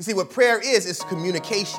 You see, what prayer is communication.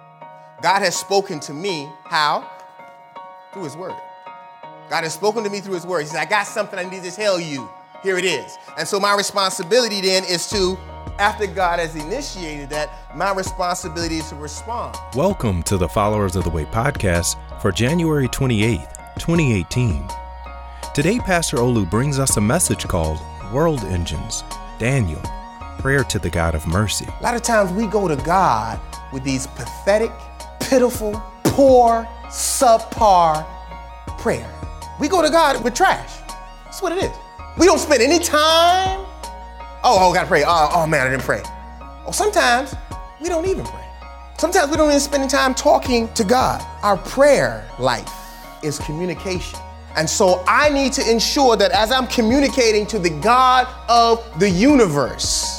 God has spoken to me, how? Through his word. God has spoken to me through his word. He said, I got something I need to tell you. Here it is. And so my responsibility then is to, after God has initiated that, my responsibility is to respond. Welcome to the Followers of the Way podcast for January 28th, 2018. Today, Pastor Olu brings us a message called World Engines, Daniel, Prayer to the God of Mercy. A lot of times we go to God with these pathetic, pitiful, poor, subpar prayer. We go to God with trash. That's what it is. We don't spend any time. Oh, gotta pray. Oh man, I didn't pray. Or sometimes we don't even pray. Sometimes we don't even spend any time talking to God. Our prayer life is communication. And so I need to ensure that as I'm communicating to the God of the universe,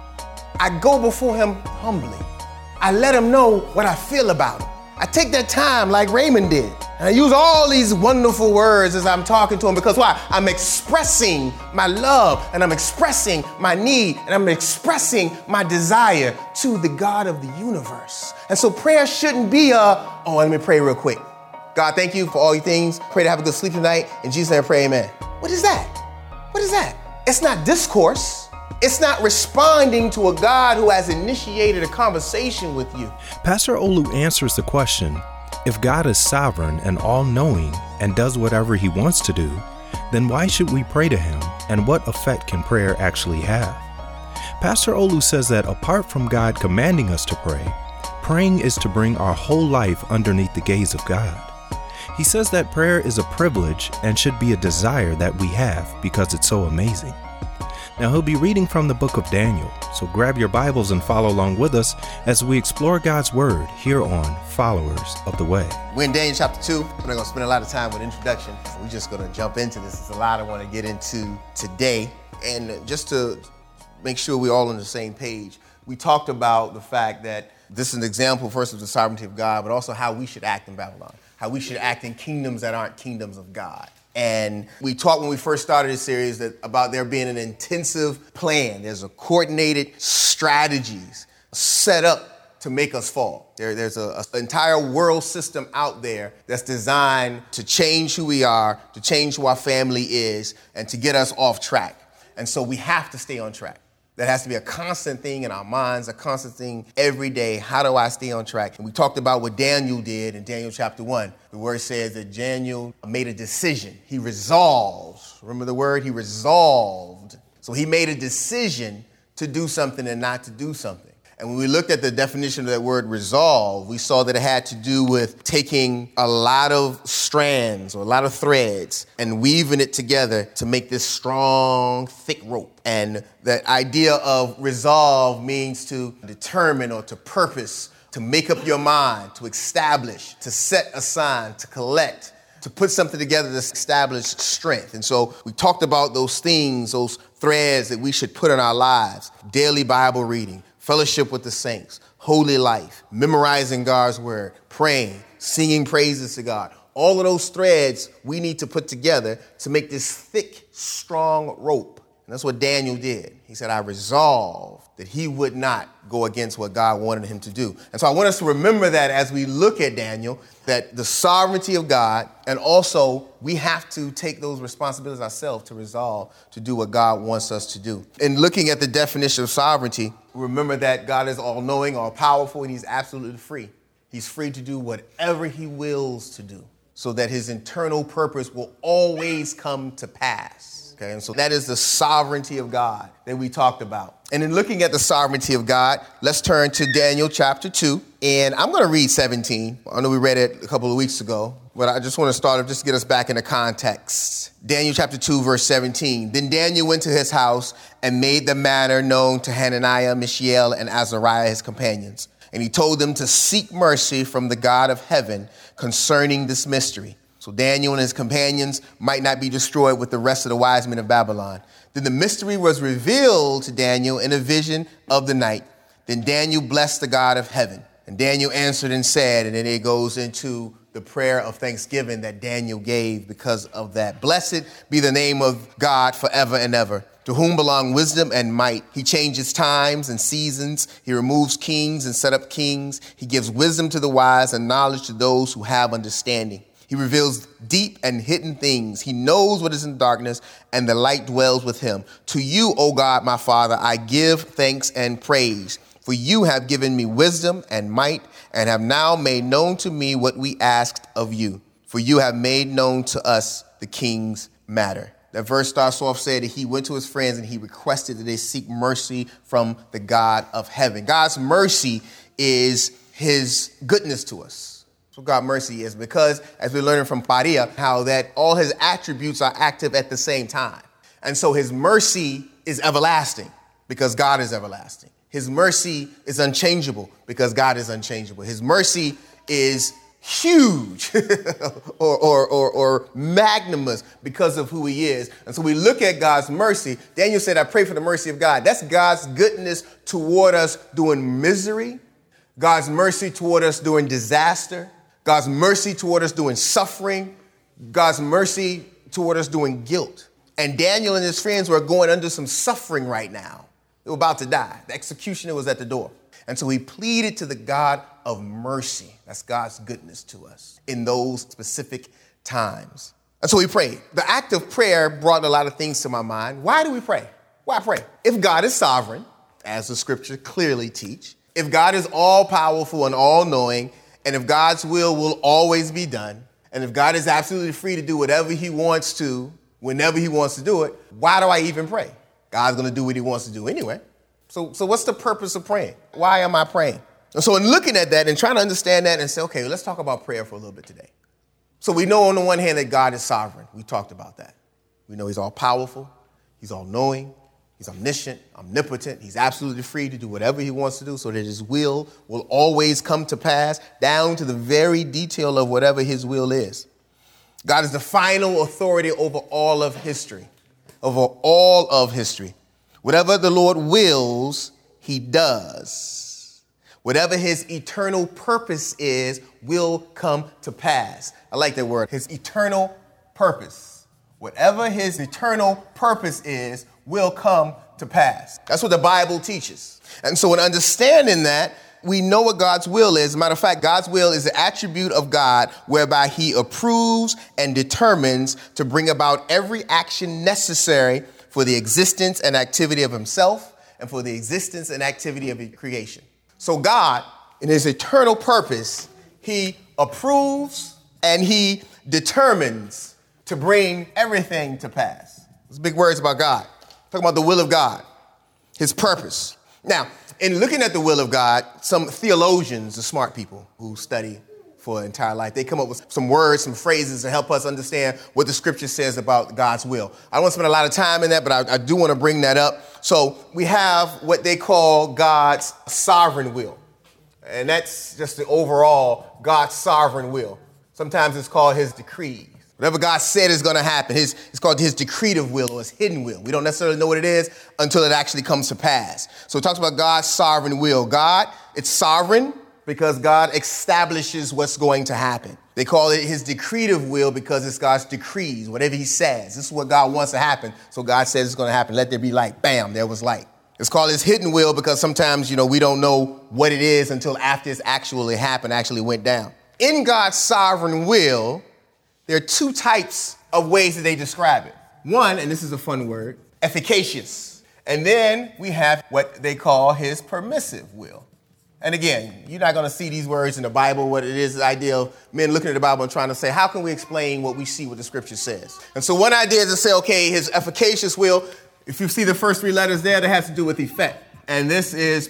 I go before him humbly. I let him know what I feel about him. I take that time like Raymond did. And I use all these wonderful words as I'm talking to him because why? I'm expressing my love and I'm expressing my need and I'm expressing my desire to the God of the universe. And so prayer shouldn't be let me pray real quick. God, thank you for all your things. Pray to have a good sleep tonight. In Jesus' name I pray, amen. What is that? What is that? It's not discourse. It's not responding to a God who has initiated a conversation with you. Pastor Olu answers the question, if God is sovereign and all-knowing and does whatever he wants to do, then why should we pray to him, and what effect can prayer actually have? Pastor Olu says that apart from God commanding us to pray, praying is to bring our whole life underneath the gaze of God. He says that prayer is a privilege and should be a desire that we have because it's so amazing. Now, he'll be reading from the book of Daniel, so grab your Bibles and follow along with us as we explore God's Word here on Followers of the Way. We're in Daniel chapter 2. We're not going to spend a lot of time with introduction. We're just going to jump into this. There's a lot I want to get into today. And just to make sure we're all on the same page, we talked about the fact that this is an example first of the sovereignty of God, but also how we should act in Babylon, how we should act in kingdoms that aren't kingdoms of God. And we talked when we first started this series about there being an intensive plan. There's a coordinated strategies set up to make us fall. There's an entire world system out there that's designed to change who we are, to change who our family is, and to get us off track. And so we have to stay on track. That has to be a constant thing in our minds, a constant thing every day. How do I stay on track? And we talked about what Daniel did in Daniel chapter 1. The word says that Daniel made a decision. He resolved. Remember the word? He resolved. So he made a decision to do something and not to do something. And when we looked at the definition of that word resolve, we saw that it had to do with taking a lot of strands or a lot of threads and weaving it together to make this strong, thick rope. And the idea of resolve means to determine or to purpose, to make up your mind, to establish, to set aside, to collect, to put something together to establish strength. And so we talked about those things, those threads that we should put in our lives: daily Bible reading, fellowship with the saints, holy life, memorizing God's word, praying, singing praises to God. All of those threads we need to put together to make this thick, strong rope. And that's what Daniel did. He said, I resolved that he would not go against what God wanted him to do. And so I want us to remember that as we look at Daniel, that the sovereignty of God, and also we have to take those responsibilities ourselves to resolve to do what God wants us to do. In looking at the definition of sovereignty, remember that God is all-knowing, all-powerful, and he's absolutely free. He's free to do whatever he wills to do so that his internal purpose will always come to pass. Okay, and so that is the sovereignty of God that we talked about. And in looking at the sovereignty of God, let's turn to Daniel chapter 2. And I'm going to read 17. I know we read it a couple of weeks ago, but I just want to start off just to get us back into context. Daniel chapter 2, verse 17. Then Daniel went to his house and made the matter known to Hananiah, Mishael, and Azariah, his companions. And he told them to seek mercy from the God of heaven concerning this mystery, so Daniel and his companions might not be destroyed with the rest of the wise men of Babylon. Then the mystery was revealed to Daniel in a vision of the night. Then Daniel blessed the God of heaven. And Daniel answered and said, and then it goes into the prayer of thanksgiving that Daniel gave because of that. Blessed be the name of God forever and ever. to whom belong wisdom and might. He changes times and seasons. He removes kings and set up kings. He gives wisdom to the wise and knowledge to those who have understanding. He reveals deep and hidden things. He knows what is in darkness, and the light dwells with him. To you, O God, my Father, I give thanks and praise. For you have given me wisdom and might, and have now made known to me what we asked of you. For you have made known to us the king's matter. That verse starts off saying that he went to his friends and he requested that they seek mercy from the God of heaven. God's mercy is his goodness to us. That's what God's mercy is, because as we're learning from Paria, how that all his attributes are active at the same time. And so his mercy is everlasting because God is everlasting. His mercy is unchangeable because God is unchangeable. His mercy is huge or magnanimous because of who he is. And so we look at God's mercy. Daniel said, I pray for the mercy of God. That's God's goodness toward us during misery, God's mercy toward us during disaster, God's mercy toward us during suffering, God's mercy toward us during guilt. And Daniel and his friends were going under some suffering right now. They were about to die. The executioner was at the door. And so he pleaded to the God of mercy. That's God's goodness to us in those specific times. And so we prayed. The act of prayer brought a lot of things to my mind. Why do we pray? Why pray? If God is sovereign, as the scripture clearly teach, if God is all powerful and all knowing, and if God's will always be done, and if God is absolutely free to do whatever he wants to, whenever he wants to do it, why do I even pray? God's going to do what he wants to do anyway. So what's the purpose of praying? Why am I praying? And so in looking at that and trying to understand that and say, okay, let's talk about prayer for a little bit today. So we know on the one hand that God is sovereign. We talked about that. We know he's all powerful. He's all knowing. He's omniscient, omnipotent. He's absolutely free to do whatever he wants to do so that his will always come to pass down to the very detail of whatever his will is. God is the final authority over all of history. Over all of history. Whatever the Lord wills, he does. Whatever his eternal purpose is will come to pass. I like that word, his eternal purpose. Whatever his eternal purpose is will come to pass. That's what the Bible teaches. And so in understanding that, we know what God's will is. As a matter of fact, God's will is the attribute of God whereby he approves and determines to bring about every action necessary for the existence and activity of himself and for the existence and activity of creation. So God, in his eternal purpose, he approves and he determines to bring everything to pass. Those big words about God. Talking about the will of God, his purpose. Now, in looking at the will of God, some theologians, the smart people who study for an entire life, they come up with some words, some phrases to help us understand what the scripture says about God's will. I don't want to spend a lot of time in that, but I do want to bring that up. So we have what they call God's sovereign will. And that's just the overall God's sovereign will. Sometimes it's called his decree. Whatever God said is going to happen, it's called his decretive will or his hidden will. We don't necessarily know what it is until it actually comes to pass. So it talks about God's sovereign will. God, it's sovereign because God establishes what's going to happen. They call it his decretive will because it's God's decrees, whatever he says. This is what God wants to happen. So God says it's going to happen. Let there be light. Bam, there was light. It's called his hidden will because sometimes, we don't know what it is until after it's actually happened, actually went down. In God's sovereign will, there are two types of ways that they describe it. One, and this is a fun word, efficacious. And then we have what they call his permissive will. And again, you're not going to see these words in the Bible. What it is, the idea of men looking at the Bible and trying to say, how can we explain what we see, what the scripture says? And so one idea is to say, okay, his efficacious will, if you see the first three letters there, that has to do with effect. And this is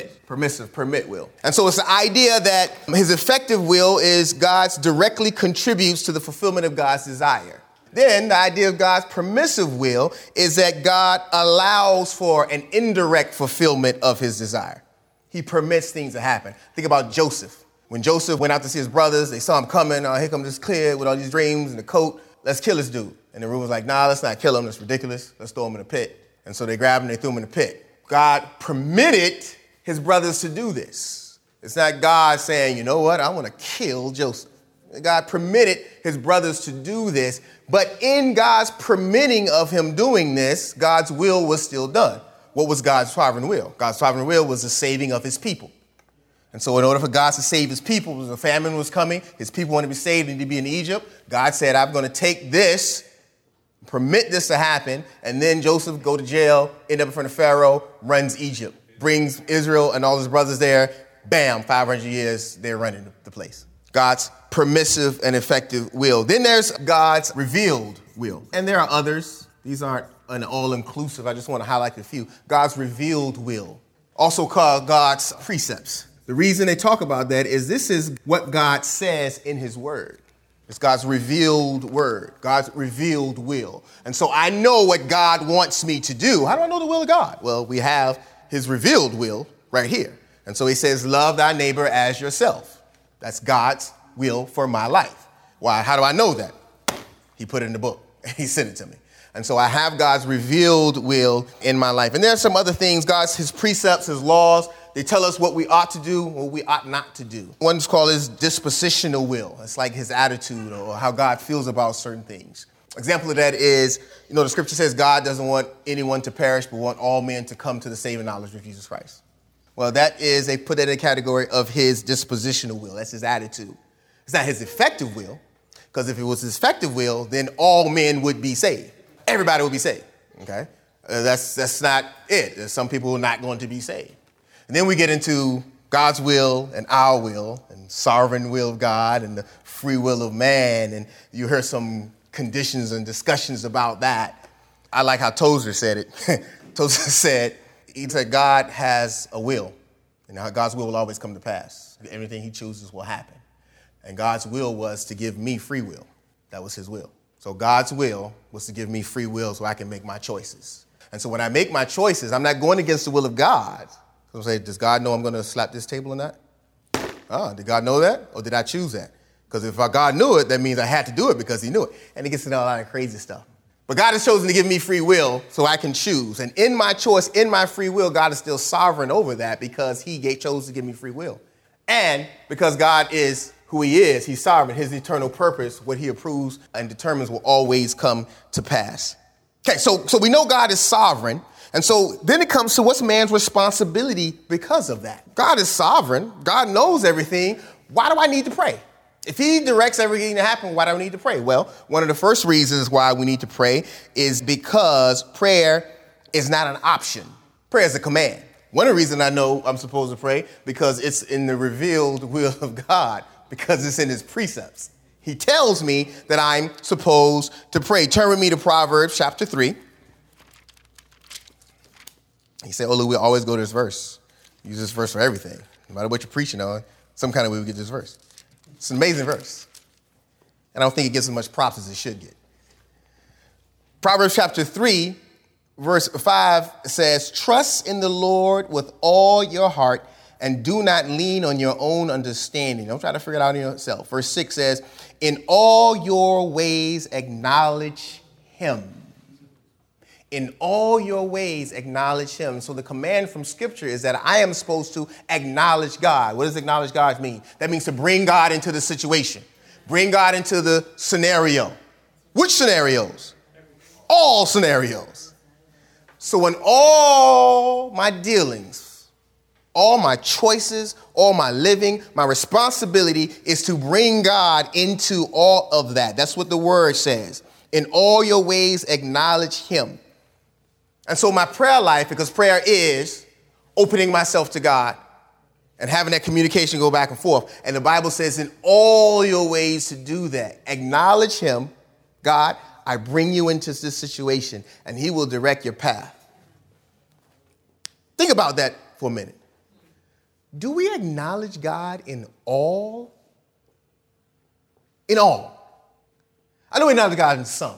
permit will. And so it's the idea that his effective will is God's directly contributes to the fulfillment of God's desire. Then the idea of God's permissive will is that God allows for an indirect fulfillment of his desire. He permits things to happen. Think about Joseph. When Joseph went out to see his brothers, they saw him coming. Oh, here comes this kid with all these dreams and the coat. Let's kill this dude. And the room was like, nah, let's not kill him. That's ridiculous. Let's throw him in a pit. And so they grabbed him, they threw him in the pit. God permitted his brothers to do this. It's not God saying, you know what, I want to kill Joseph. God permitted his brothers to do this, but in God's permitting of him doing this, God's will was still done. What was God's sovereign will? God's sovereign will was the saving of his people. And so in order for God to save his people, a famine was coming, his people wanted to be saved and to be in Egypt. God said, I'm going to take this, permit this to happen, and then Joseph go to jail, end up in front of Pharaoh, runs Egypt, brings Israel and all his brothers there. Bam, 500 years, they're running the place. God's permissive and effective will. Then there's God's revealed will. And there are others. These aren't an all-inclusive. I just want to highlight a few. God's revealed will, also called God's precepts. The reason they talk about that is this is what God says in his word. It's God's revealed word, God's revealed will. And so I know what God wants me to do. How do I know the will of God? Well, we have his revealed will right here. And so he says, love thy neighbor as yourself. That's God's will for my life. Why? How do I know that? He put it in the book. He sent it to me. And so I have God's revealed will in my life. And there are some other things, his precepts, his laws. They tell us what we ought to do, what we ought not to do. One's called his dispositional will. It's like his attitude or how God feels about certain things. Example of that is, the scripture says God doesn't want anyone to perish, but want all men to come to the saving knowledge of Jesus Christ. Well, they put that in the category of his dispositional will. That's his attitude. It's not his effective will, because if it was his effective will, then all men would be saved. Everybody would be saved, okay? That's not it. There's some people who are not going to be saved. And then we get into God's will and our will and sovereign will of God and the free will of man. And you hear some conditions and discussions about that. I like how Tozer said it. Tozer said, God has a will. And God's will always come to pass. Everything he chooses will happen. And God's will was to give me free will. That was his will. So God's will was to give me free will so I can make my choices. And so when I make my choices, I'm not going against the will of God. So say, does God know I'm going to slap this table or not? Did God know that? Or did I choose that? Because if God knew it, that means I had to do it because he knew it. And it gets into a lot of crazy stuff. But God has chosen to give me free will so I can choose. And in my choice, in my free will, God is still sovereign over that because he chose to give me free will. And because God is who he is, he's sovereign. His eternal purpose, what he approves and determines, will always come to pass. Okay, so we know God is sovereign. And so then it comes to what's man's responsibility because of that. God is sovereign. God knows everything. Why do I need to pray? If he directs everything to happen, why do I need to pray? Well, one of the first reasons why we need to pray is because prayer is not an option. Prayer is a command. One of the reasons I know I'm supposed to pray, because it's in the revealed will of God, because it's in his precepts. He tells me that I'm supposed to pray. Turn with me to Proverbs chapter 3. He said, we always go to this verse. Use this verse for everything. No matter what you're preaching on, some kind of way we get this verse. It's an amazing verse. And I don't think it gets as much props as it should get. Proverbs chapter 3, verse 5 says, trust in the Lord with all your heart and do not lean on your own understanding. Don't try to figure it out yourself. Verse 6 says, in all your ways acknowledge him. In all your ways, acknowledge him. So the command from scripture is that I am supposed to acknowledge God. What does acknowledge God mean? That means to bring God into the situation. Bring God into the scenario. Which scenarios? All scenarios. So in all my dealings, all my choices, all my living, my responsibility is to bring God into all of that. That's what the word says. In all your ways, acknowledge him. And so my prayer life, because prayer is opening myself to God and having that communication go back and forth. And the Bible says in all your ways to do that, acknowledge him. God, I bring you into this situation and he will direct your path. Think about that for a minute. Do we acknowledge God in all? In all. I know we acknowledge God in some.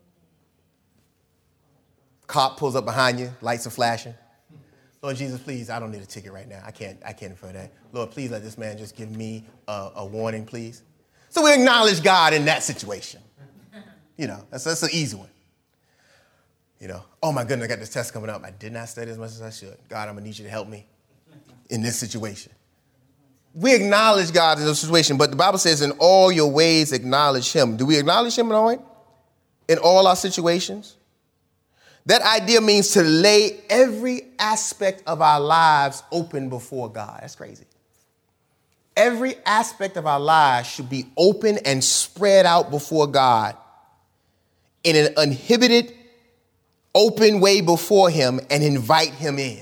Cop pulls up behind you, lights are flashing. Lord Jesus, please, I don't need a ticket right now. I can't afford that. Lord, please let this man just give me a warning, please. So we acknowledge God in that situation. That's an easy one. Oh my goodness, I got this test coming up. I did not study as much as I should. God, I'm gonna need you to help me in this situation. we acknowledge God in those situations, but the Bible says in all your ways acknowledge him. Do we acknowledge him in all our situations? That idea means to lay every aspect of our lives open before God. That's crazy. Every aspect of our lives should be open and spread out before God in an uninhibited, open way before him and invite him in.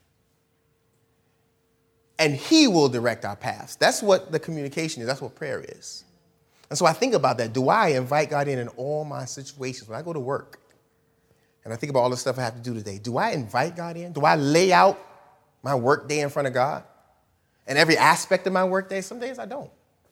And he will direct our paths. That's what the communication is. That's what prayer is. And so I think about that. Do I invite God in all my situations? When I go to work and I think about all the stuff I have to do today, do I invite God in? Do I lay out my work day in front of God? And every aspect of my work day? Some days I don't.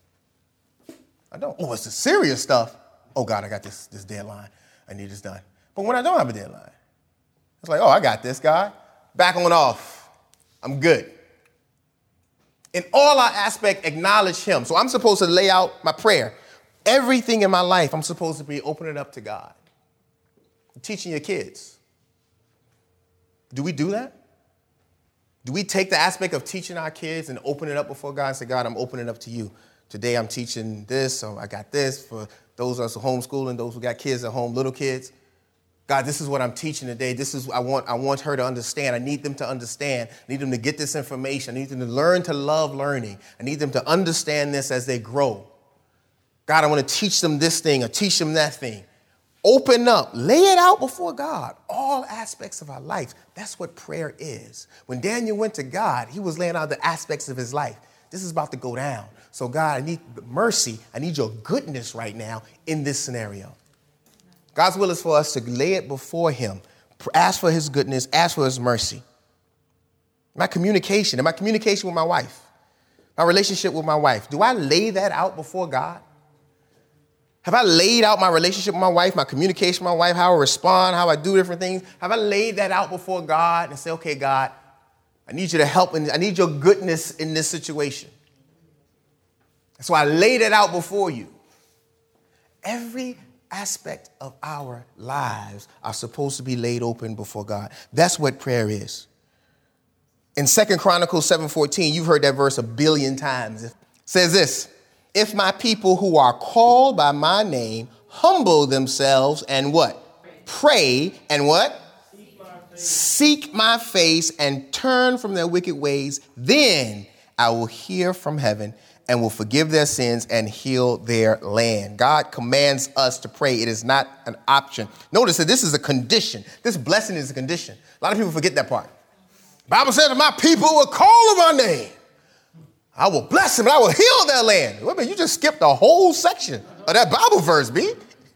Oh, it's the serious stuff. Oh, God, I got this deadline. I need this done. But when I don't have a deadline, it's like, oh, I got this, God. Back on off. I'm good. In all our aspect, acknowledge him. So I'm supposed to lay out my prayer. Everything in my life, I'm supposed to be opening up to God. Teaching your kids. Do we do that? Do we take the aspect of teaching our kids and open it up before God and say, God, I'm opening up to you. Today I'm teaching this, so I got this for those of us who are homeschooling, those who got kids at home, little kids. God, this is what I'm teaching today. This is I want her to understand. I need them to understand. I need them to get this information. I need them to learn to love learning. I need them to understand this as they grow. God, I want to teach them this thing or teach them that thing. Open up, lay it out before God, all aspects of our life. That's what prayer is. When Daniel went to God, he was laying out the aspects of his life. This is about to go down. So God, I need mercy. I need your goodness right now in this scenario. God's will is for us to lay it before him, ask for his goodness, ask for his mercy. My communication with my wife, my relationship with my wife, do I lay that out before God? Have I laid out my relationship with my wife, my communication with my wife, how I respond, how I do different things? Have I laid that out before God and say, okay, God, I need you to help, and I need your goodness in this situation. So I laid it out before you. Every aspect of our lives are supposed to be laid open before God. That's what prayer is. In 2 Chronicles 7:14, you've heard that verse a billion times. It says this, if my people who are called by my name humble themselves and what? Pray and what? Seek my face and turn from their wicked ways, then I will hear from heaven and will forgive their sins and heal their land. God commands us to pray. It is not an option. Notice that this is a condition. This blessing is a condition. A lot of people forget that part. The Bible says, if my people will call on my name, I will bless them and I will heal their land. Wait a minute, you just skipped a whole section of that Bible verse, B.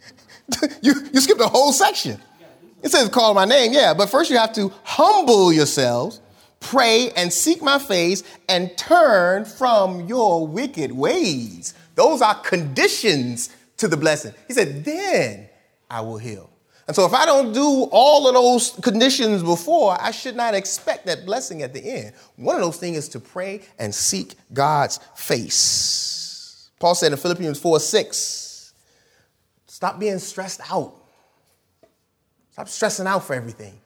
You skipped a whole section. It says call my name, yeah, but first you have to humble yourselves, pray and seek my face and turn from your wicked ways. Those are conditions to the blessing. He said, then I will heal. And so if I don't do all of those conditions before, I should not expect that blessing at the end. One of those things is to pray and seek God's face. Paul said in Philippians 4:6, stop being stressed out. Stop stressing out for everything.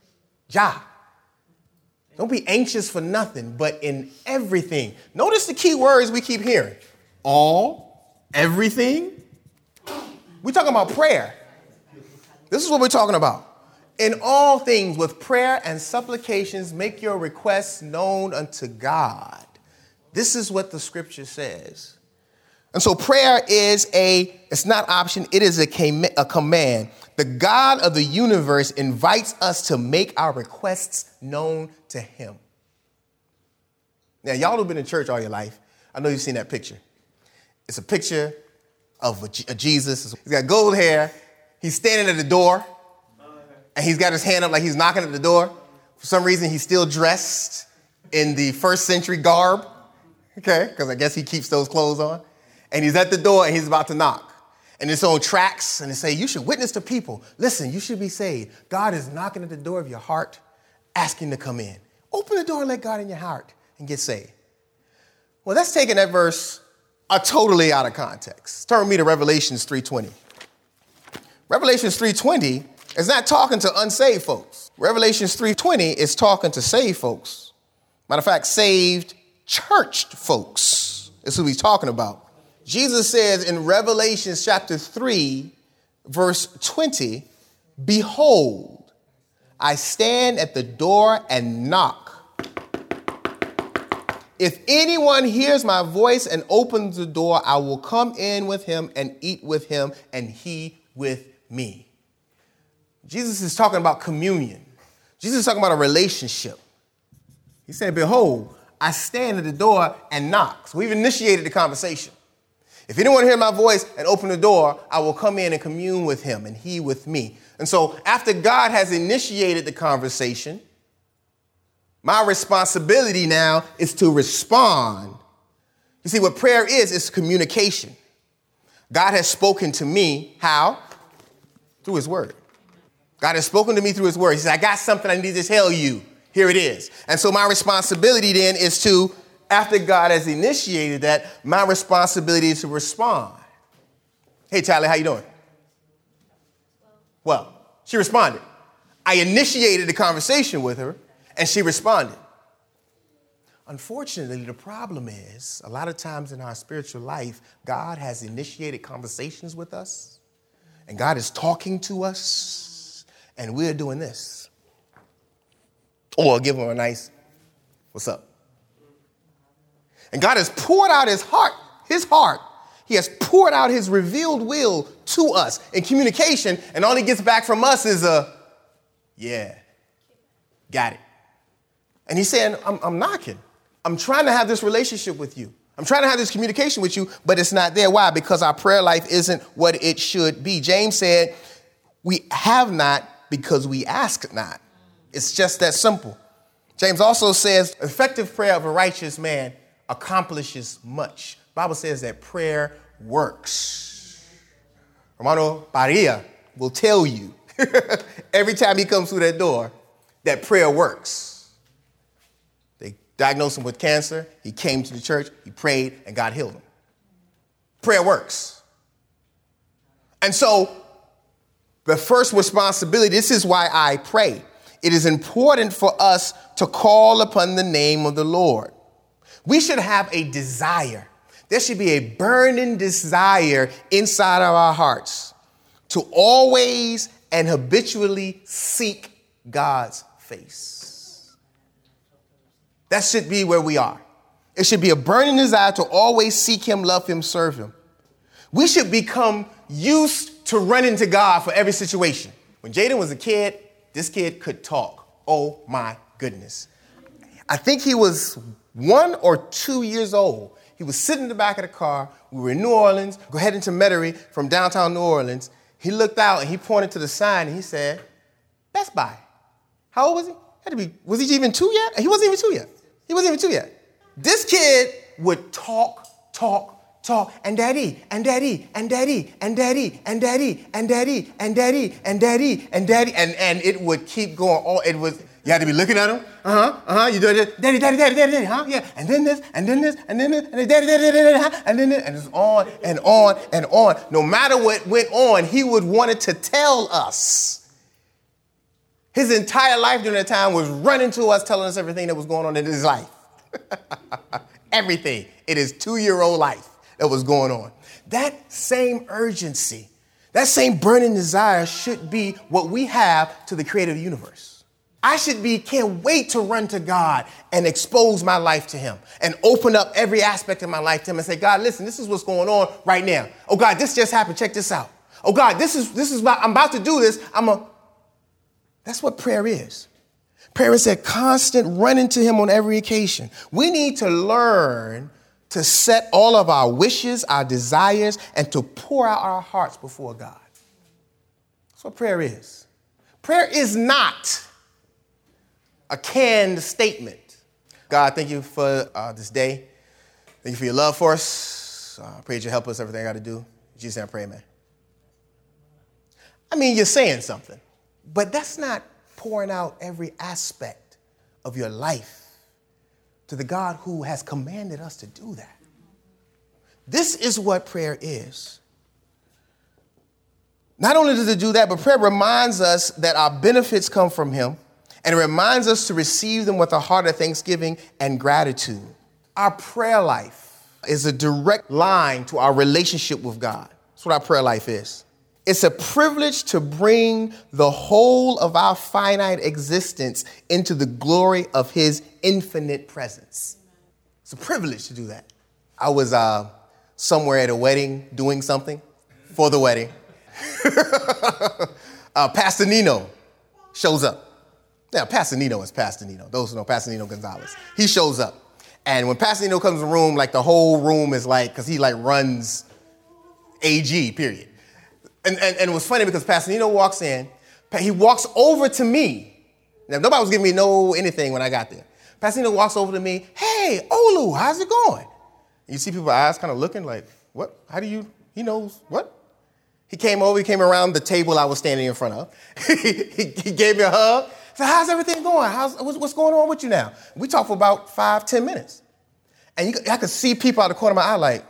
Don't be anxious for nothing, but in everything. Notice the key words we keep hearing. All, everything. We're talking about prayer. This is what we're talking about. In all things, with prayer and supplications, make your requests known unto God. This is what the scripture says. And so prayer is it's not option, it is a command. The God of the universe invites us to make our requests known to him. Now, y'all who've been in church all your life, I know you've seen that picture. It's a picture of a Jesus. He's got gold hair. He's standing at the door, and he's got his hand up like he's knocking at the door. For some reason, he's still dressed in the first century garb, okay, because I guess he keeps those clothes on. And he's at the door, and he's about to knock. And it's on tracks, and they say, you should witness to people. Listen, you should be saved. God is knocking at the door of your heart, asking to come in. Open the door and let God in your heart and get saved. Well, that's taking that verse totally out of context. Turn with me to Revelations 3:20. Revelations 3:20 is not talking to unsaved folks. Revelations 3:20 is talking to saved folks. Matter of fact, saved churched folks. is who he's talking about. Jesus says in Revelation chapter 3, verse 20, behold, I stand at the door and knock. If anyone hears my voice and opens the door, I will come in with him and eat with him and he with me. Jesus is talking about communion. Jesus is talking about a relationship. He said, behold, I stand at the door and knock. So we've initiated the conversation. If anyone hears my voice and open the door, I will come in and commune with him and he with me. And so after God has initiated the conversation, my responsibility now is to respond. You see, what prayer is communication. God has spoken to me, how? Through his word. God has spoken to me through his word. He said, I got something I need to tell you. Here it is. And so my responsibility then is to, after God has initiated that, my responsibility is to respond. Hey, Tyler, how you doing? Well, she responded. I initiated the conversation with her, and she responded. Unfortunately, the problem is, a lot of times in our spiritual life, God has initiated conversations with us, and God is talking to us, and we're doing this. Or give him a nice, what's up? And God has poured out his heart. He has poured out his revealed will to us in communication, and all he gets back from us is yeah, got it. And he's saying, I'm knocking. I'm trying to have this relationship with you. I'm trying to have this communication with you, but it's not there. Why? Because our prayer life isn't what it should be. James said, we have not because we ask not. It's just that simple. James also says, effective prayer of a righteous man accomplishes much. The Bible says that prayer works. Romano Paria will tell you every time he comes through that door that prayer works. They diagnosed him with cancer. He came to the church. He prayed and God healed him. Prayer works. And so the first responsibility, this is why I pray. It is important for us to call upon the name of the Lord. We should have a desire. There should be a burning desire inside of our hearts to always and habitually seek God's face. That should be where we are. It should be a burning desire to always seek him, love him, serve him. We should become used to running to God for every situation. When Jaden was a kid, this kid could talk. Oh my goodness. I think he was 1 or 2 years old. He was sitting in the back of the car. We were in New Orleans, heading to Metairie from downtown New Orleans. He looked out and he pointed to the sign and he said, Best Buy. How old was he? Was he even 2 yet? He wasn't even 2 yet. This kid would talk, and daddy, and daddy, and daddy, and daddy, and daddy, and daddy, and daddy, and daddy, and daddy, and it would keep going. You had to be looking at him. You do it, daddy, huh? Yeah. And then this, and then this, and then this, and then daddy, and then this, and it's on and on and on. No matter what went on, he would want to tell us. His entire life during that time was running to us, telling us everything that was going on in his life. Everything in his 2-year-old life that was going on. That same urgency, that same burning desire should be what we have to the creator of the universe. I can't wait to run to God and expose my life to him and open up every aspect of my life to him and say, God, listen, this is what's going on right now. Oh God, this just happened. Check this out. Oh God, this is I'm about to do this. That's what prayer is. Prayer is that constant running to him on every occasion. We need to learn to set all of our wishes, our desires, and to pour out our hearts before God. That's what prayer is. Prayer is not a canned statement. God, thank you for this day. Thank you for your love for us. I pray that you help us everything I got to do. In Jesus' name I pray, amen. I mean, you're saying something, but that's not pouring out every aspect of your life to the God who has commanded us to do that. This is what prayer is. Not only does it do that, but prayer reminds us that our benefits come from him, and it reminds us to receive them with a heart of thanksgiving and gratitude. Our prayer life is a direct line to our relationship with God. That's what our prayer life is. It's a privilege to bring the whole of our finite existence into the glory of his infinite presence. It's a privilege to do that. I was somewhere at a wedding doing something for the wedding. Pastor Nino shows up. Now, Pastor Nino is Pastor Nino. Those who know Pastor Nino Gonzalez. He shows up. And when Pastor Nino comes in the room, like the whole room is like, because he like runs AG, period. And it was funny because Pastor Nino walks in. He walks over to me. Now, nobody was giving me no anything when I got there. Pastor Nino walks over to me. Hey, Olu, how's it going? And you see people's eyes kind of looking like, what? How do you, he knows what? He came around the table I was standing in front of. he gave me a hug. Said, how's everything going? What's going on with you now? We talked for about 5-10 minutes. And I could see people out the corner of my eye like,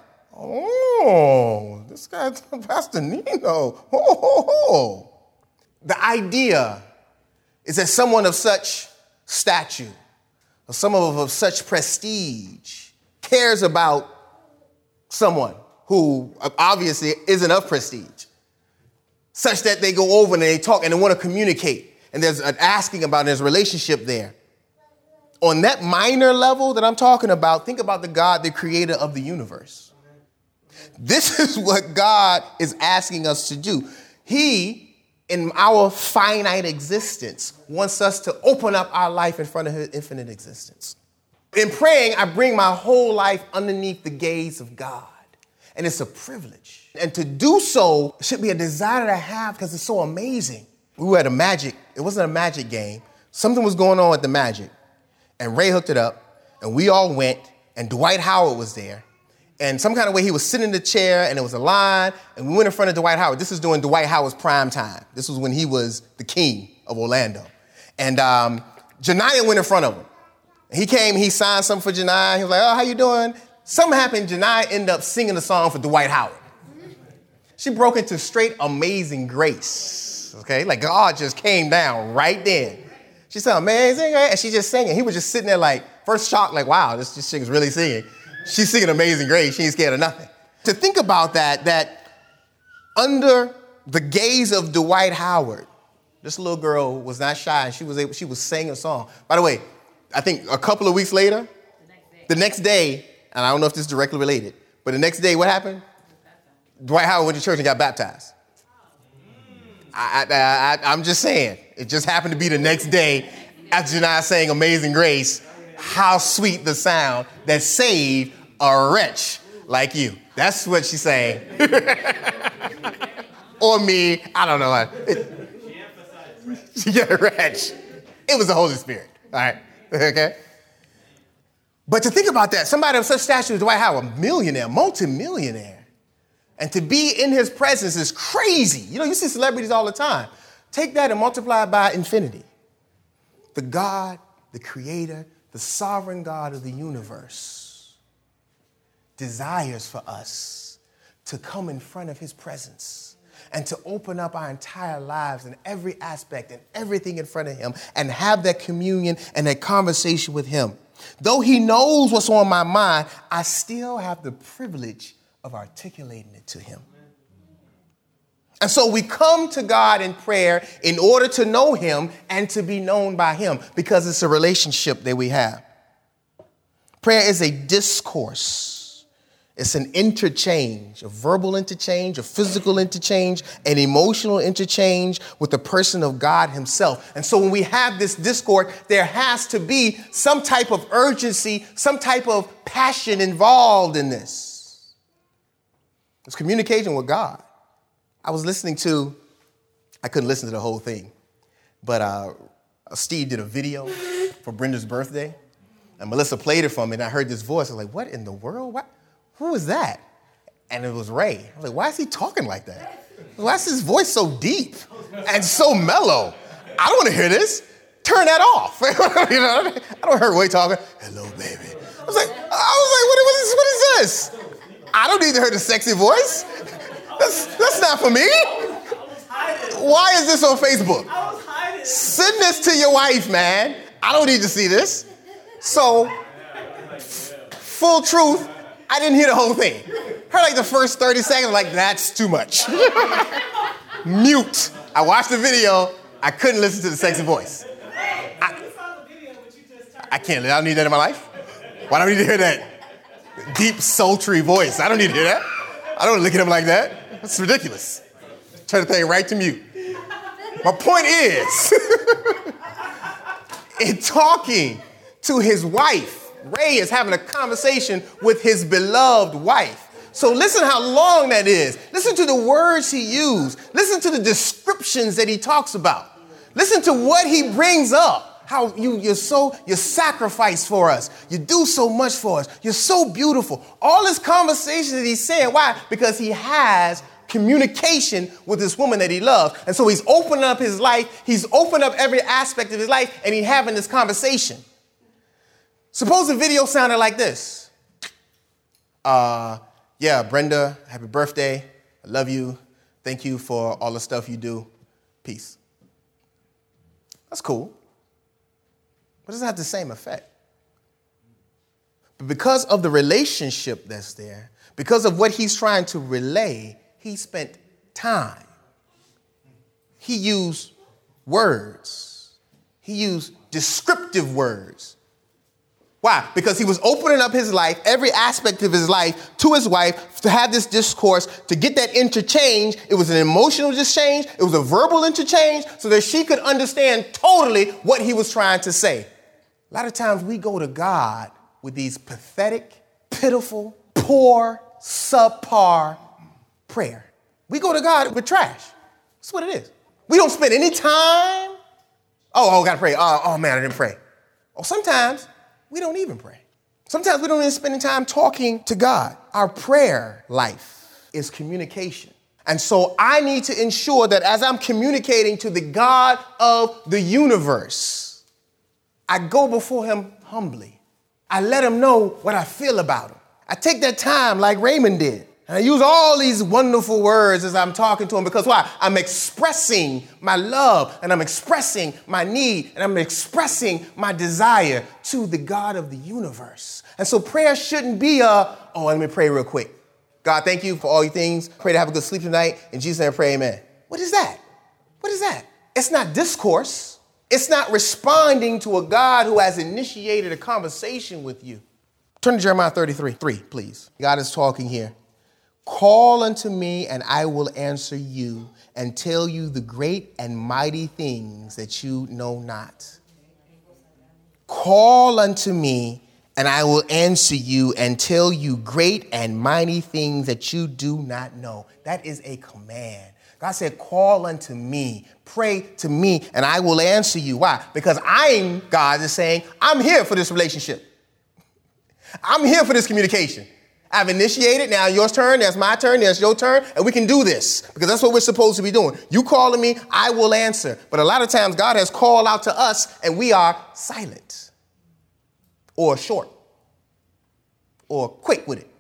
oh, this guy's Pastor Nino. Oh. The idea is that someone of such stature, or someone of such prestige, cares about someone who obviously isn't of prestige, such that they go over and they talk and they want to communicate. And there's an asking about, there's a relationship there. On that minor level that I'm talking about, think about the God, the creator of the universe. This is what God is asking us to do. He, in our finite existence, wants us to open up our life in front of his infinite existence. In praying, I bring my whole life underneath the gaze of God. And it's a privilege. And to do so should be a desire to have because it's so amazing. We were at a Magic. It wasn't a Magic game. Something was going on at the Magic. And Ray hooked it up. And we all went. And Dwight Howard was there. And some kind of way he was sitting in the chair. And there was a line. And we went in front of Dwight Howard. This is during Dwight Howard's prime time. This was when he was the king of Orlando. And Janiyah went in front of him. He came. He signed something for Janiyah. He was like, oh, how you doing? Something happened. Janiyah ended up singing a song for Dwight Howard. She broke into straight Amazing Grace. Okay, like God just came down right then. She said, Amazing Grace, and she just sang it. He was just sitting there like, first shocked, like, wow, this chick's really singing. She's singing Amazing Grace. She ain't scared of nothing. To think about that under the gaze of Dwight Howard, this little girl was not shy, and she was singing a song. By the way, I think a couple of weeks later, the next day, and I don't know if this is directly related, but the next day, what happened? Dwight Howard went to church and got baptized. I'm just saying, it just happened to be the next day after Janiyah sang Amazing Grace. How sweet the sound that saved a wretch like you. That's what she's saying. Or me, I don't know. She got a wretch. It was the Holy Spirit, all right? Okay? But to think about that, somebody of such stature as Dwight Howard, millionaire, multimillionaire, and to be in his presence is crazy. You know, you see celebrities all the time. Take that and multiply it by infinity. The God, the creator, the sovereign God of the universe desires for us to come in front of his presence and to open up our entire lives in every aspect and everything in front of him and have that communion and that conversation with him. Though he knows what's on my mind, I still have the privilege of articulating it to him. And so we come to God in prayer in order to know him and to be known by him because it's a relationship that we have. Prayer is a discourse. It's an interchange, a verbal interchange, a physical interchange, an emotional interchange with the person of God himself. And so when we have this discord, there has to be some type of urgency, some type of passion involved in this. It's communication with God. I was listening to, I couldn't listen to the whole thing, but Steve did a video for Brenda's birthday, and Melissa played it for me, and I heard this voice. I was like, what in the world? Who is that? And it was Ray. I was like, why is he talking like that? Why is his voice so deep and so mellow? I don't want to hear this. Turn that off. You know, I don't hear Ray talking, hello, baby. I was like, what is this? I don't need to hear the sexy voice. That's not for me. Why is this on Facebook? Send this to your wife, man. I don't need to see this. So, full truth, I didn't hear the whole thing. Heard like the first 30 seconds, like, that's too much. Mute. I watched the video. I couldn't listen to the sexy voice. I can't. I don't need that in my life. Why do I need to hear that deep, sultry voice? I don't need to hear that. I don't look at him like that. That's ridiculous. Turn the thing right to mute. My point is, in talking to his wife, Ray is having a conversation with his beloved wife. So listen how long that is. Listen to the words he used. Listen to the descriptions that he talks about. Listen to what he brings up. How you sacrifice for us. You do so much for us. You're so beautiful. All this conversation that he's saying. Why? Because he has communication with this woman that he loves. And so he's opening up his life. He's opened up every aspect of his life, and he's having this conversation. Suppose the video sounded like this. Yeah, Brenda, happy birthday. I love you. Thank you for all the stuff you do. Peace. That's cool. But it doesn't have the same effect. But because of the relationship that's there, because of what he's trying to relay, he spent time. He used words. He used descriptive words. Why? Because he was opening up his life, every aspect of his life, to his wife to have this discourse, to get that interchange. It was an emotional exchange. It was a verbal interchange so that she could understand totally what he was trying to say. A lot of times we go to God with these pathetic, pitiful, poor, subpar prayer. We go to God with trash. That's what it is. We don't spend any time. Oh, got to pray. Oh, man, I didn't pray. Or sometimes we don't even pray. Sometimes we don't even spend any time talking to God. Our prayer life is communication. And so I need to ensure that as I'm communicating to the God of the universe, I go before him humbly. I let him know what I feel about him. I take that time like Raymond did. And I use all these wonderful words as I'm talking to him because why? I'm expressing my love and I'm expressing my need and I'm expressing my desire to the God of the universe. And so prayer shouldn't be let me pray real quick. God, thank you for all your things. Pray to have a good sleep tonight. In Jesus' name I pray, amen. What is that? What is that? It's not discourse. It's not responding to a God who has initiated a conversation with you. Turn to Jeremiah 33:3, please. God is talking here. Call unto me and I will answer you and tell you the great and mighty things that you know not. Call unto me and I will answer you and tell you great and mighty things that you do not know. That is a command. God said, call unto me, pray to me, and I will answer you. Why? Because God is saying, I'm here for this relationship. I'm here for this communication. I've initiated. Now your turn. That's my turn. That's your turn. And we can do this because that's what we're supposed to be doing. You calling me, I will answer. But a lot of times God has called out to us and we are silent or short or quick with it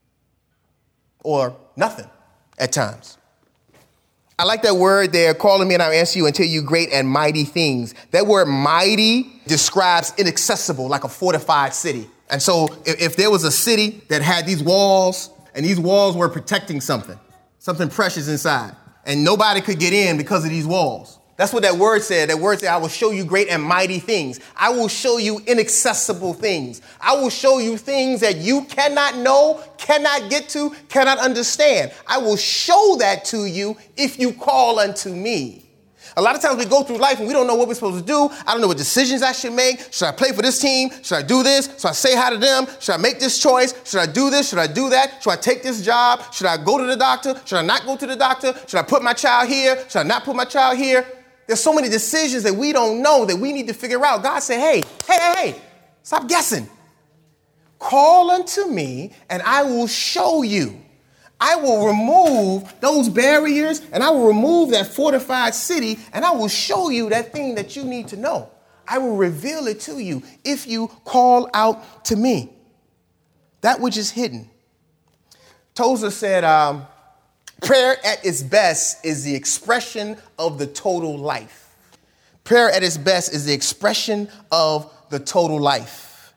or nothing at times. I like that word there, calling me and I'll answer you and tell you great and mighty things. That word mighty describes inaccessible, like a fortified city. And so if there was a city that had these walls and these walls were protecting something precious inside, and nobody could get in because of these walls. That's what that word said. That word said, I will show you great and mighty things. I will show you inaccessible things. I will show you things that you cannot know, cannot get to, cannot understand. I will show that to you if you call unto me. A lot of times we go through life and we don't know what we're supposed to do. I don't know what decisions I should make. Should I play for this team? Should I do this? Should I say hi to them? Should I make this choice? Should I do this? Should I do that? Should I take this job? Should I go to the doctor? Should I not go to the doctor? Should I put my child here? Should I not put my child here? There's so many decisions that we don't know that we need to figure out. God said, hey, stop guessing. Call unto me and I will show you. I will remove those barriers and I will remove that fortified city and I will show you that thing that you need to know. I will reveal it to you if you call out to me. That which is hidden. Tozer said, prayer at its best is the expression of the total life. Prayer at its best is the expression of the total life.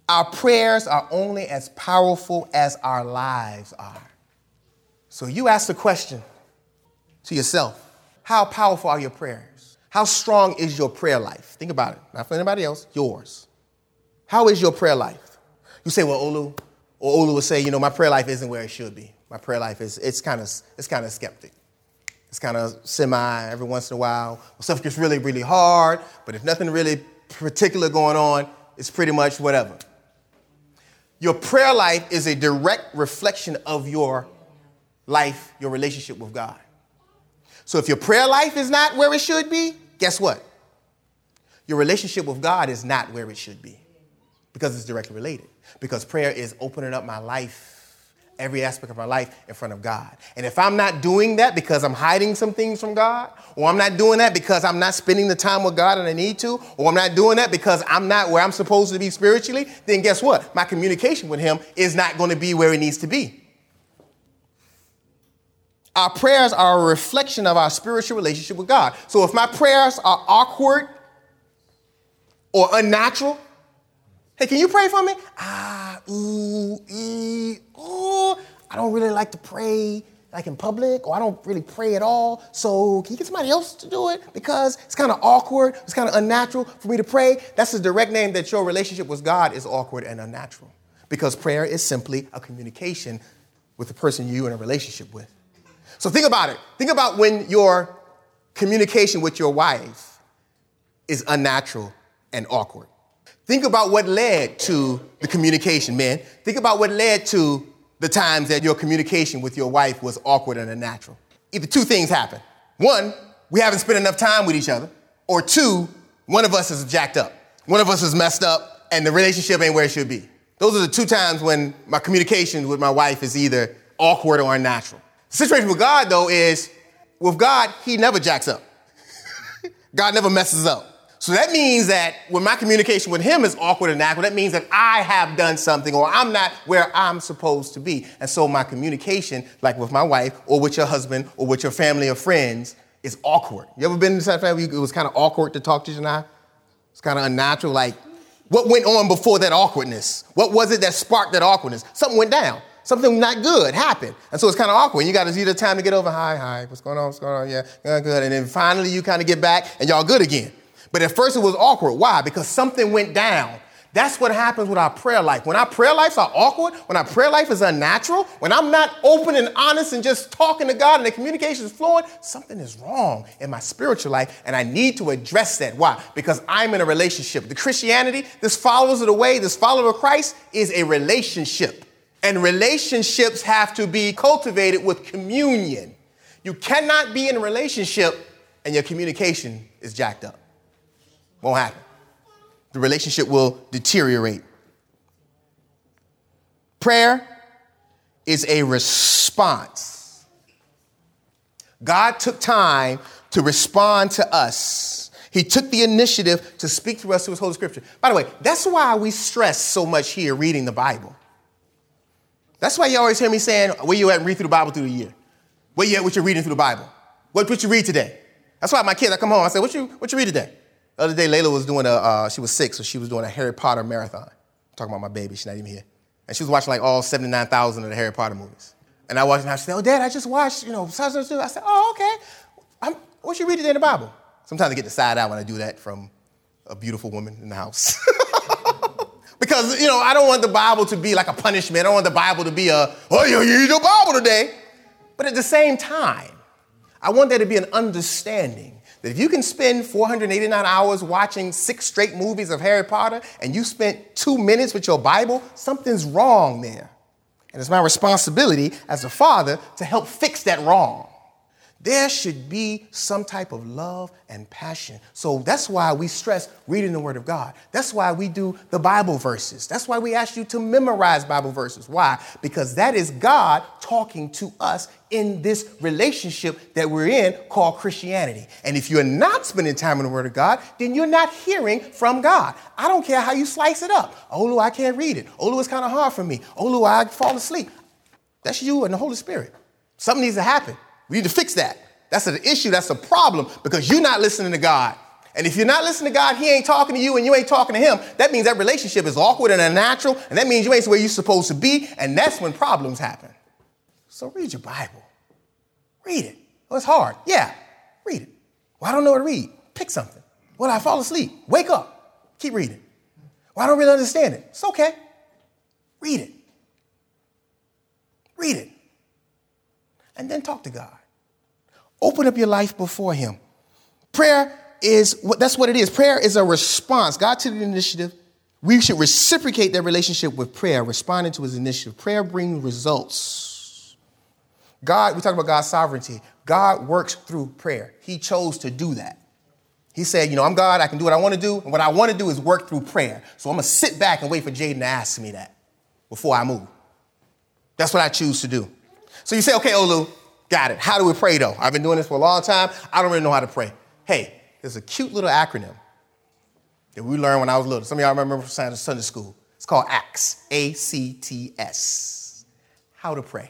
Our prayers are only as powerful as our lives are. So you ask the question to yourself, how powerful are your prayers? How strong is your prayer life? Think about it. Not for anybody else, yours. How is your prayer life? You say, well, Olu will say, my prayer life isn't where it should be. My prayer life it's kind of skeptic. It's kind of semi every once in a while. Stuff gets really, really hard, but if nothing really particular going on, it's pretty much whatever. Your prayer life is a direct reflection of your life, your relationship with God. So if your prayer life is not where it should be, guess what? Your relationship with God is not where it should be because it's directly related. Because prayer is opening up my life, every aspect of my life in front of God. And if I'm not doing that because I'm hiding some things from God, or I'm not doing that because I'm not spending the time with God and I need to, or I'm not doing that because I'm not where I'm supposed to be spiritually, then guess what? My communication with him is not going to be where it needs to be. Our prayers are a reflection of our spiritual relationship with God. So if my prayers are awkward or unnatural, hey, can you pray for me? I don't really like to pray like in public, or I don't really pray at all. So can you get somebody else to do it? Because it's kind of awkward. It's kind of unnatural for me to pray. That's the direct name that your relationship with God is awkward and unnatural. Because prayer is simply a communication with the person you're in a relationship with. So think about it. Think about when your communication with your wife is unnatural and awkward. Think about what led to the communication, man. Think about what led to the times that your communication with your wife was awkward and unnatural. Either two things happen. One, we haven't spent enough time with each other. Or two, one of us is jacked up. One of us is messed up and the relationship ain't where it should be. Those are the two times when my communication with my wife is either awkward or unnatural. The situation with God, though, is with God, he never jacks up. God never messes up. So that means that when my communication with him is awkward and awkward, that means that I have done something or I'm not where I'm supposed to be. And so my communication, like with my wife or with your husband or with your family or friends, is awkward. You ever been in that family? It was kind of awkward to talk to you and I? It's kind of unnatural. Like, what went on before that awkwardness? What was it that sparked that awkwardness? Something went down. Something not good happened. And so it's kind of awkward. You got to use the time to get over. Hi. What's going on? Yeah, good. And then finally you kind of get back and y'all good again. But at first it was awkward. Why? Because something went down. That's what happens with our prayer life. When our prayer lives are awkward, when our prayer life is unnatural, when I'm not open and honest and just talking to God and the communication is flowing, something is wrong in my spiritual life. And I need to address that. Why? Because I'm in a relationship. The Christianity, this followers of the way, this follower of Christ is a relationship. And relationships have to be cultivated with communion. You cannot be in a relationship and your communication is jacked up. Won't happen. The relationship will deteriorate. Prayer is a response. God took time to respond to us. He took the initiative to speak to us through his Holy Scripture. By the way, that's why we stress so much here reading the Bible. That's why you always hear me saying, where you at and read through the Bible through the year? Where you at with your reading through the Bible? What you read today? That's why my kids, I come home, I say, what you read today? The other day, Layla was doing she was 6, so she was doing a Harry Potter marathon. I'm talking about my baby, she's not even here. And she was watching like all 79,000 of the Harry Potter movies. And I watched and she said, oh, Dad, I just watched, I said, oh, okay. What you read today in the Bible? Sometimes I get the side eye when I do that from a beautiful woman in the house. Because, I don't want the Bible to be like a punishment. I don't want the Bible to be you read your Bible today. But at the same time, I want there to be an understanding that if you can spend 489 hours watching 6 straight movies of Harry Potter and you spent 2 minutes with your Bible, something's wrong there. And it's my responsibility as a father to help fix that wrong. There should be some type of love and passion. So that's why we stress reading the Word of God. That's why we do the Bible verses. That's why we ask you to memorize Bible verses. Why? Because that is God talking to us in this relationship that we're in called Christianity. And if you're not spending time in the Word of God, then you're not hearing from God. I don't care how you slice it up. Olu, I can't read it. Olu, it's kind of hard for me. Olu, I fall asleep. That's you and the Holy Spirit. Something needs to happen. We need to fix that. That's an issue. That's a problem because you're not listening to God And if you're not listening to God, he ain't talking to you and you ain't talking to him. That means that relationship is awkward and unnatural. And that means you ain't where you're supposed to be. And that's when problems happen. So read your Bible. Read it. Oh, it's hard. Yeah, read it. Well, I don't know what to read. Pick something. Well, I fall asleep. Wake up. Keep reading. Well, I don't really understand it. It's okay. Read it. Read it. And then talk to God. Open up your life before him. Prayer that's what it is. Prayer is a response. God took the initiative. We should reciprocate that relationship with prayer, responding to his initiative. Prayer brings results. We talk about God's sovereignty. God works through prayer. He chose to do that. He said, I'm God. I can do what I want to do. And what I want to do is work through prayer. So I'm going to sit back and wait for Jaden to ask me that before I move. That's what I choose to do. So you say, okay, Olu, got it. How do we pray, though? I've been doing this for a long time. I don't really know how to pray. Hey, there's a cute little acronym that we learned when I was little. Some of y'all remember from Sunday school. It's called ACTS, A-C-T-S. How to pray.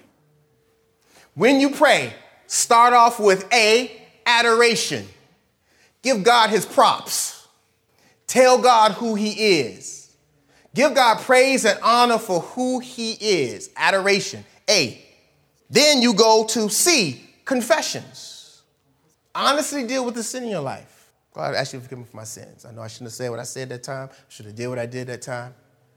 When you pray, start off with A, adoration. Give God his props. Tell God who he is. Give God praise and honor for who he is. Adoration, A. Then you go to C, confessions. Honestly deal with the sin in your life. God, ask you to forgive me for my sins. I know I shouldn't have said what I said that time. I should have did what I did that time.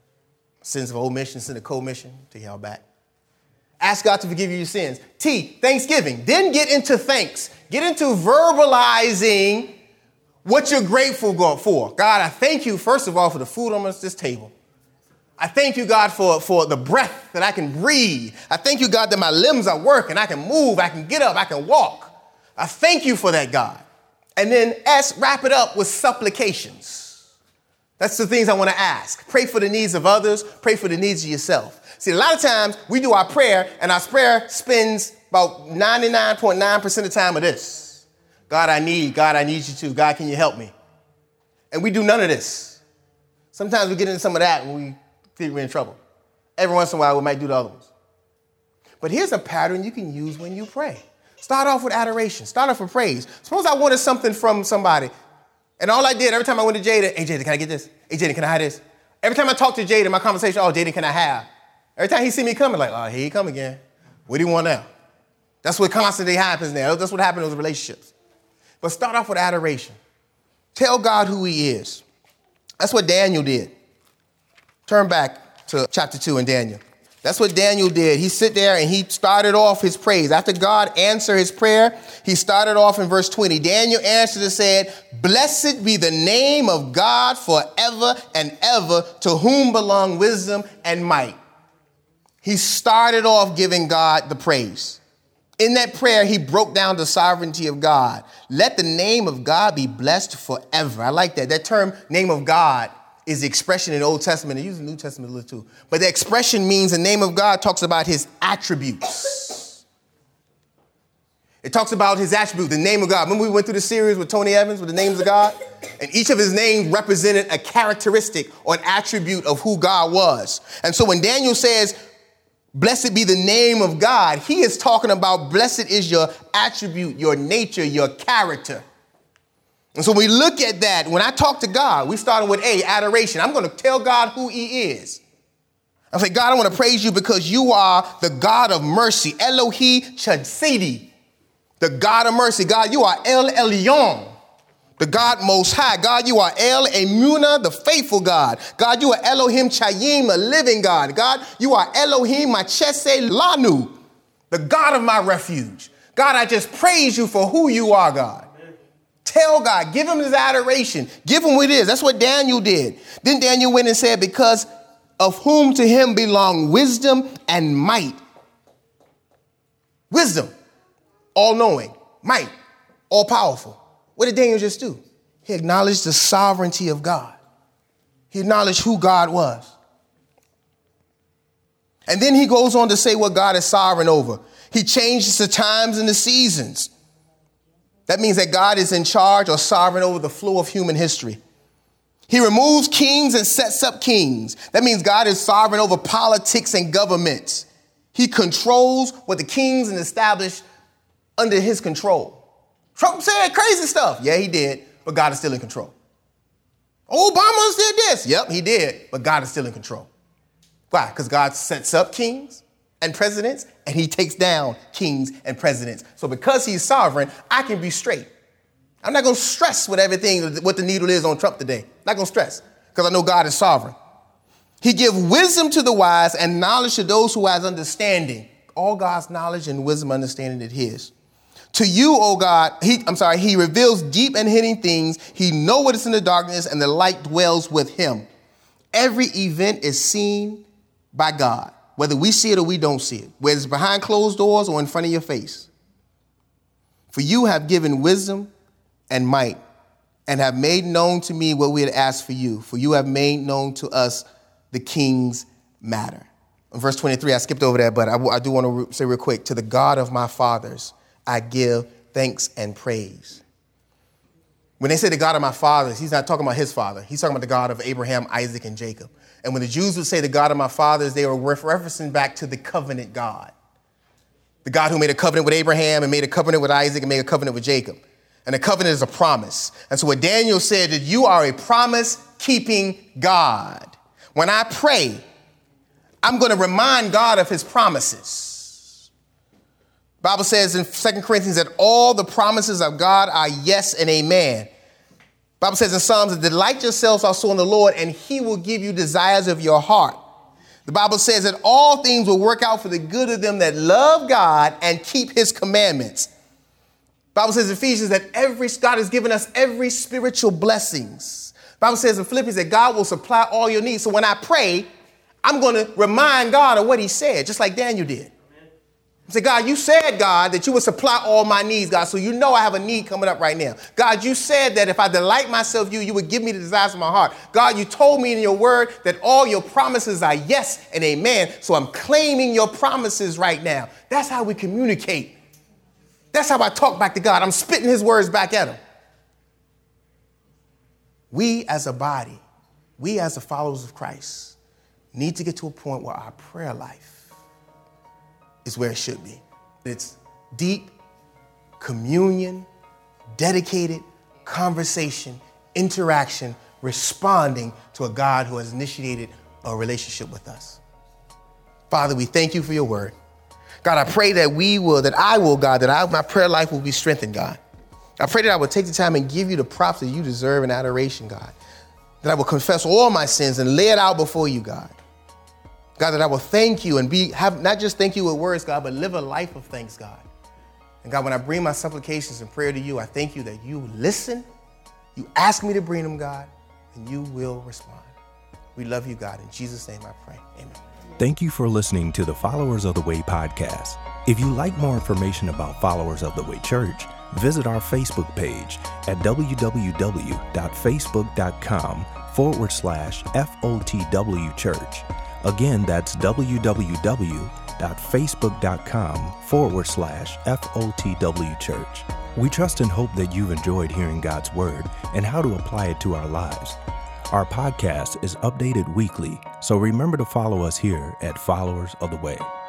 Sins of omission, sin of commission. Take y'all back. Ask God to forgive you your sins. T, thanksgiving. Then get into thanks. Get into verbalizing what you're grateful for. God, I thank you, first of all, for the food on this table. I thank you, God, for the breath that I can breathe. I thank you, God, that my limbs are working. I can move. I can get up. I can walk. I thank you for that, God. And then S, wrap it up with supplications. That's the things I want to ask. Pray for the needs of others. Pray for the needs of yourself. See, a lot of times we do our prayer and our prayer spends about 99.9% of the time of this. God, I need you too. God, can you help me? And we do none of this. Sometimes we get into some of that and we think we're in trouble. Every once in a while, we might do the other ones. But here's a pattern you can use when you pray. Start off with adoration. Start off with praise. Suppose I wanted something from somebody, and all I did every time I went to Jada, hey, Jada, can I get this? Hey, Jada, can I have this? Every time I talk to Jada in my conversation, oh, Jada, can I have? Every time he see me coming, like, oh, here he come again. What do you want now? That's what constantly happens now. That's what happens in those relationships. But start off with adoration. Tell God who he is. That's what Daniel did. Turn back to chapter 2 in Daniel. That's what Daniel did. He sit there and he started off his praise. After God answered his prayer, he started off in verse 20. Daniel answered and said, blessed be the name of God forever and ever, to whom belong wisdom and might. He started off giving God the praise. In that prayer, he broke down the sovereignty of God. Let the name of God be blessed forever. I like that. That term, name of God, is the expression in the Old Testament. They use the New Testament a little too. But the expression means the name of God talks about his attributes. It talks about his attribute, the name of God. Remember we went through the series with Tony Evans with the names of God? And each of his names represented a characteristic or an attribute of who God was. And so when Daniel says, blessed be the name of God, he is talking about blessed is your attribute, your nature, your character. And so we look at that. When I talk to God, we started with A, adoration. I'm going to tell God who he is. I say, God, I want to praise you because you are the God of mercy. Elohi Chadsidi, the God of mercy. God, you are El Elyon, the God most high. God, you are El Emuna, the faithful God. God, you are Elohim Chayim, a living God. God, you are Elohim Machese Lanu, the God of my refuge. God, I just praise you for who you are, God. Tell God, give him his adoration. Give him what it is. That's what Daniel did. Then Daniel went and said, because of whom to him belong wisdom and might. Wisdom, all-knowing. Might, all-powerful. What did Daniel just do? He acknowledged the sovereignty of God. He acknowledged who God was. And then he goes on to say what God is sovereign over. He changes the times and the seasons. That means that God is in charge or sovereign over the flow of human history. He removes kings and sets up kings. That means God is sovereign over politics and governments. He controls what the kings and established under his control. Trump said crazy stuff. Yeah, he did. but God is still in control. Obama did this. Yep, he did, but God is still in control. Why? Because God sets up kings and presidents, and he takes down kings and presidents. So because he's sovereign, I can be straight. I'm not going to stress with everything, what the needle is on Trump today. Not going to stress, because I know God is sovereign. He gives wisdom to the wise and knowledge to those who has understanding. All God's knowledge and wisdom, understanding is his. To you, O God, he reveals deep and hidden things. He knows what is in the darkness, and the light dwells with him. Every event is seen by God, whether we see it or we don't see it, whether it's behind closed doors or in front of your face. For you have given wisdom and might, and have made known to me what we had asked for you. For you have made known to us the king's matter. In verse 23, I skipped over that, but I do want to say real quick, to the God of my fathers, I give thanks and praise. When they say the God of my fathers, he's not talking about his father. He's talking about the God of Abraham, Isaac, and Jacob. And when the Jews would say the God of my fathers, they were referencing back to the covenant God. The God who made a covenant with Abraham and made a covenant with Isaac and made a covenant with Jacob. And a covenant is a promise. And so what Daniel said, that you are a promise-keeping God. When I pray, I'm going to remind God of his promises. The Bible says in 2 Corinthians that all the promises of God are yes and amen. The Bible says in Psalms that delight yourselves also in the Lord, and he will give you desires of your heart. The Bible says that all things will work out for the good of them that love God and keep his commandments. The Bible says in Ephesians that God has given us every spiritual blessings. The Bible says in Philippians that God will supply all your needs. So when I pray, I'm going to remind God of what he said, just like Daniel did. I say, God, you said, God, that you would supply all my needs, God. So you know I have a need coming up right now. God, you said that if I delight myself in you, you would give me the desires of my heart. God, you told me in your word that all your promises are yes and amen. So I'm claiming your promises right now. That's how we communicate. That's how I talk back to God. I'm spitting his words back at him. We as a body, we as the followers of Christ, need to get to a point where our prayer life is where it should be. It's deep communion, dedicated conversation, interaction, responding to a God who has initiated a relationship with us. Father, we thank you for your word. God, I pray that my prayer life will be strengthened, God. I pray that I will take the time and give you the props that you deserve in adoration, God. That I will confess all my sins and lay it out before you, God. God, that I will thank you and not just thank you with words, God, but live a life of thanks, God. And God, when I bring my supplications and prayer to you, I thank you that you listen, you ask me to bring them, God, and you will respond. We love you, God. In Jesus' name I pray. Amen. Thank you for listening to the Followers of the Way podcast. If you like more information about Followers of the Way Church, visit our Facebook page at www.facebook.com/FOTW Church. Again, that's www.facebook.com/FOTW Church. We trust and hope that you've enjoyed hearing God's word and how to apply it to our lives. Our podcast is updated weekly, so remember to follow us here at Followers of the Way.